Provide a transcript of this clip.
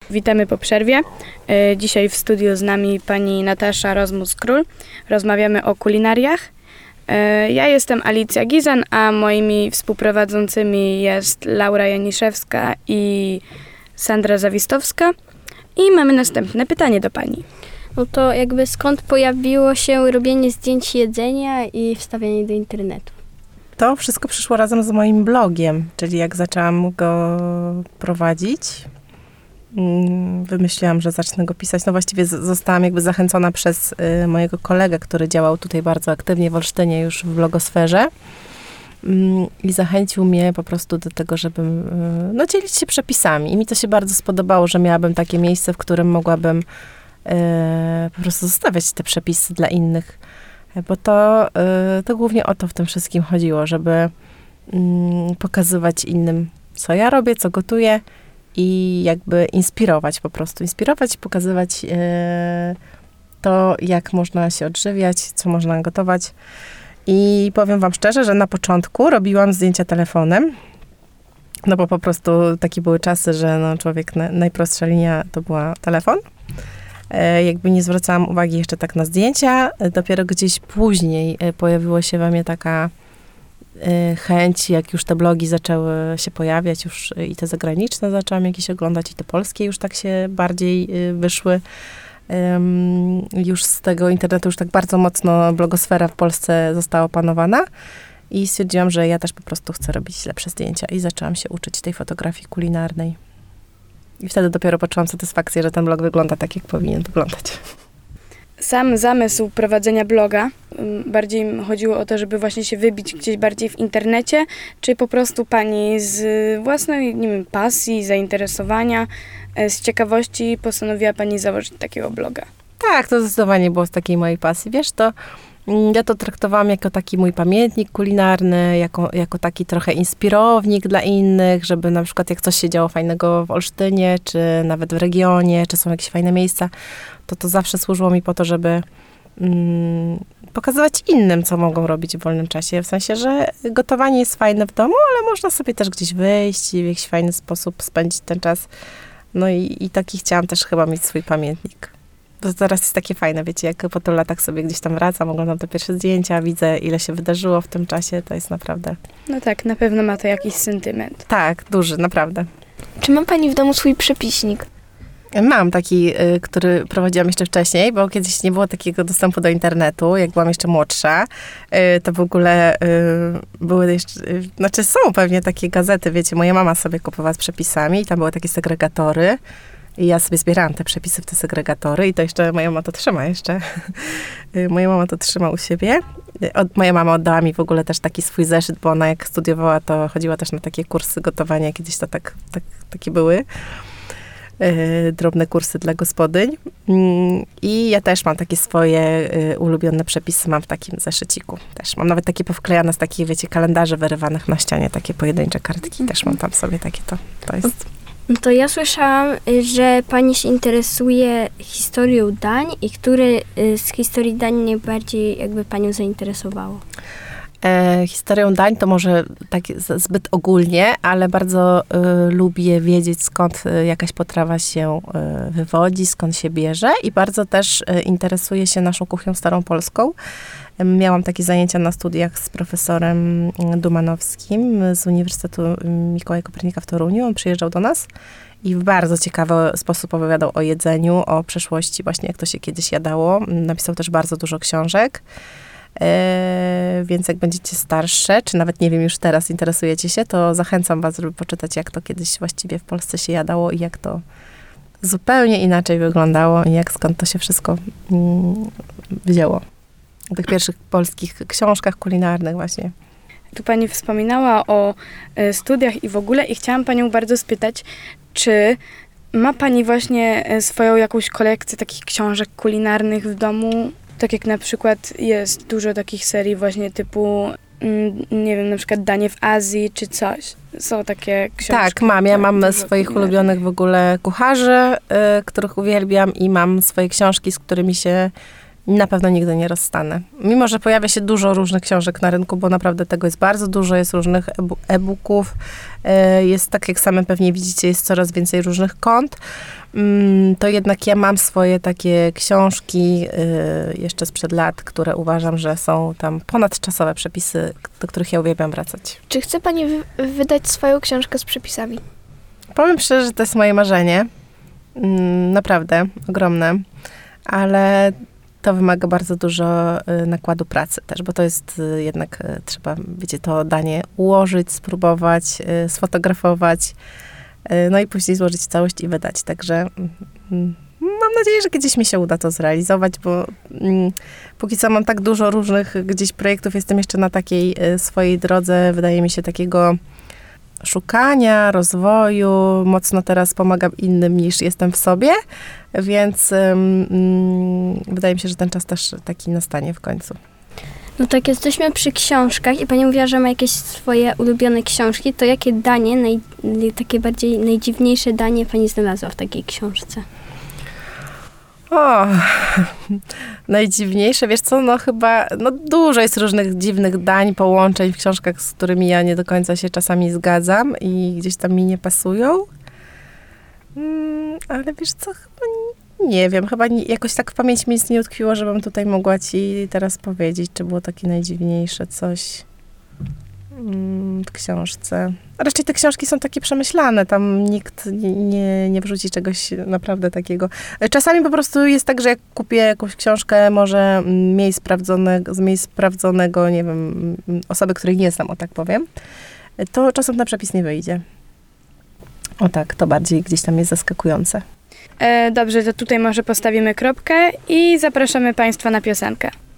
Witamy po przerwie. Dzisiaj w studiu z nami pani Natasza Rozmus-Król. Rozmawiamy o kulinariach. Ja jestem Alicja Gizan, a moimi współprowadzącymi jest Laura Janiszewska i Sandra Zawistowska. I mamy następne pytanie do pani. No to jakby skąd pojawiło się robienie zdjęć jedzenia i wstawianie do internetu? To wszystko przyszło razem z moim blogiem, czyli jak zaczęłam go prowadzić, wymyśliłam, że zacznę go pisać. No właściwie zostałam jakby zachęcona przez mojego kolegę, który działał tutaj bardzo aktywnie w Olsztynie już w blogosferze i zachęcił mnie po prostu do tego, żeby dzielić się przepisami. I mi to się bardzo spodobało, że miałabym takie miejsce, w którym mogłabym po prostu zostawiać te przepisy dla innych. Bo to głównie o to w tym wszystkim chodziło, żeby pokazywać innym, co ja robię, co gotuję i jakby inspirować po prostu. Inspirować, pokazywać to, jak można się odżywiać, co można gotować. I powiem wam szczerze, że na początku robiłam zdjęcia telefonem, no bo po prostu takie były czasy, że człowiek, najprostsza linia to była telefon. Jakby nie zwracałam uwagi jeszcze tak na zdjęcia. Dopiero gdzieś później pojawiła się we mnie taka chęć, jak już te blogi zaczęły się pojawiać, już i te zagraniczne zaczęłam jakieś oglądać, i te polskie już tak się bardziej wyszły. Już z tego internetu już tak bardzo mocno blogosfera w Polsce została opanowana i stwierdziłam, że ja też po prostu chcę robić lepsze zdjęcia i zaczęłam się uczyć tej fotografii kulinarnej. I wtedy dopiero poczułam satysfakcję, że ten blog wygląda tak, jak powinien wyglądać. Sam zamysł prowadzenia bloga, bardziej chodziło o to, żeby właśnie się wybić gdzieś bardziej w internecie, czy po prostu pani z własnej, nie wiem, pasji, zainteresowania, z ciekawości postanowiła pani założyć takiego bloga? Tak, to zdecydowanie było z takiej mojej pasji. Wiesz, ja to traktowałam jako taki mój pamiętnik kulinarny, jako taki trochę inspirownik dla innych, żeby na przykład jak coś się działo fajnego w Olsztynie, czy nawet w regionie, czy są jakieś fajne miejsca, to zawsze służyło mi po to, żeby pokazywać innym, co mogą robić w wolnym czasie. W sensie, że gotowanie jest fajne w domu, ale można sobie też gdzieś wyjść i w jakiś fajny sposób spędzić ten czas. No i taki chciałam też chyba mieć swój pamiętnik. To teraz jest takie fajne, wiecie, jak po tylu latach sobie gdzieś tam wracam, oglądam te pierwsze zdjęcia, widzę, ile się wydarzyło w tym czasie, to jest naprawdę... No tak, na pewno ma to jakiś sentyment. Tak, duży, naprawdę. Czy ma pani w domu swój przepisnik? Mam taki, który prowadziłam jeszcze wcześniej, bo kiedyś nie było takiego dostępu do internetu, jak byłam jeszcze młodsza. To w ogóle były jeszcze, są pewnie takie gazety, wiecie, moja mama sobie kupowała z przepisami i tam były takie segregatory. I ja sobie zbierałam te przepisy w te segregatory i to jeszcze moja mama to trzyma jeszcze. Moja mama to trzyma u siebie. Moja mama oddała mi w ogóle też taki swój zeszyt, bo ona jak studiowała, to chodziła też na takie kursy gotowania. Kiedyś to takie były. Drobne kursy dla gospodyń. I ja też mam takie swoje ulubione przepisy, mam w takim zeszyciku. Też mam nawet takie powklejane z takich, wiecie, kalendarzy wyrywanych na ścianie, takie pojedyncze kartki. Też mam tam sobie takie to jest... To ja słyszałam, że pani się interesuje historią dań i które z historii dań najbardziej jakby panią zainteresowało? Historią dań to może tak zbyt ogólnie, ale bardzo lubię wiedzieć, skąd jakaś potrawa się wywodzi, skąd się bierze i bardzo też interesuję się naszą kuchnią starą polską. Miałam takie zajęcia na studiach z profesorem Dumanowskim z Uniwersytetu Mikołaja Kopernika w Toruniu. On przyjeżdżał do nas i w bardzo ciekawy sposób opowiadał o jedzeniu, o przeszłości, właśnie jak to się kiedyś jadało. Napisał też bardzo dużo książek. Więc jak będziecie starsze, czy nawet nie wiem, już teraz interesujecie się, to zachęcam was, żeby poczytać, jak to kiedyś właściwie w Polsce się jadało i jak to zupełnie inaczej wyglądało i skąd to się wszystko wzięło. W tych pierwszych polskich książkach kulinarnych właśnie. Tu pani wspominała o studiach i w ogóle i chciałam panią bardzo spytać, czy ma pani właśnie swoją jakąś kolekcję takich książek kulinarnych w domu? Tak jak na przykład jest dużo takich serii właśnie typu, nie wiem, na przykład Danie w Azji czy coś. Są takie książki. Tak, mam. Ja mam swoich ulubionych w ogóle kucharzy, których uwielbiam i mam swoje książki, z którymi się na pewno nigdy nie rozstanę. Mimo że pojawia się dużo różnych książek na rynku, bo naprawdę tego jest bardzo dużo, jest różnych e-booków, jest, tak jak same pewnie widzicie, jest coraz więcej różnych kont, to jednak ja mam swoje takie książki jeszcze sprzed lat, które uważam, że są tam ponadczasowe przepisy, do których ja uwielbiam wracać. Czy chce pani wydać swoją książkę z przepisami? Powiem szczerze, że to jest moje marzenie. Naprawdę, ogromne. Ale to wymaga bardzo dużo nakładu pracy też, bo to jest jednak, trzeba, wiecie, to danie ułożyć, spróbować, sfotografować, no i później złożyć całość i wydać. Także mam nadzieję, że kiedyś mi się uda to zrealizować, bo póki co mam tak dużo różnych gdzieś projektów, jestem jeszcze na takiej swojej drodze, wydaje mi się, takiego szukania, rozwoju. Mocno teraz pomagam innym niż jestem w sobie, więc wydaje mi się, że ten czas też taki nastanie w końcu. No tak, jesteśmy przy książkach i pani mówiła, że ma jakieś swoje ulubione książki, to jakie danie, takie bardziej najdziwniejsze danie pani znalazła w takiej książce? O, najdziwniejsze, wiesz co, no chyba, no dużo jest różnych dziwnych dań, połączeń w książkach, z którymi ja nie do końca się czasami zgadzam i gdzieś tam mi nie pasują. Ale wiesz co, chyba nie wiem, chyba jakoś tak w pamięci mi nic nie utkwiło, żebym tutaj mogła ci teraz powiedzieć, czy było takie najdziwniejsze coś w książce. Raczej te książki są takie przemyślane, tam nikt nie wrzuci czegoś naprawdę takiego. Czasami po prostu jest tak, że jak kupię jakąś książkę może z miejsc sprawdzonego, nie wiem, osoby, której nie znam, o tak powiem, to czasem na przepis nie wyjdzie. O tak, to bardziej gdzieś tam jest zaskakujące. Dobrze, to tutaj może postawimy kropkę i zapraszamy Państwa na piosenkę.